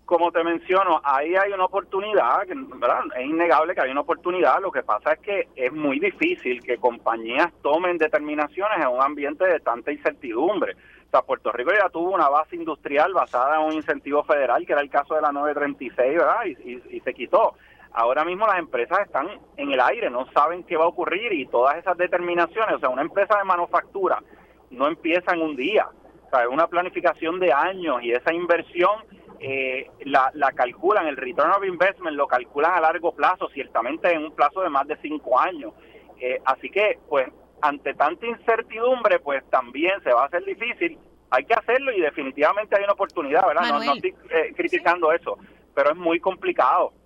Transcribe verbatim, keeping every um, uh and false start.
Como te menciono, ahí hay una oportunidad, que, ¿verdad? Es innegable que hay una oportunidad. Lo que pasa es que es muy difícil que compañías tomen determinaciones en un ambiente de tanta incertidumbre. O sea, Puerto Rico ya tuvo una base industrial basada en un incentivo federal, que era el caso de la nueve treinta y seis, ¿verdad? Y, y, y se quitó. Ahora mismo las empresas están en el aire, no saben qué va a ocurrir, y todas esas determinaciones, o sea, una empresa de manufactura no empieza en un día. O sea, es una planificación de años, y esa inversión eh, la, la calculan, el return of investment lo calculan a largo plazo, ciertamente en un plazo de más de cinco años. Eh, así que, pues, ante tanta incertidumbre, pues también se va a hacer difícil. Hay que hacerlo, y definitivamente hay una oportunidad, ¿verdad? No, no estoy eh, criticando sí. eso, pero es muy complicado.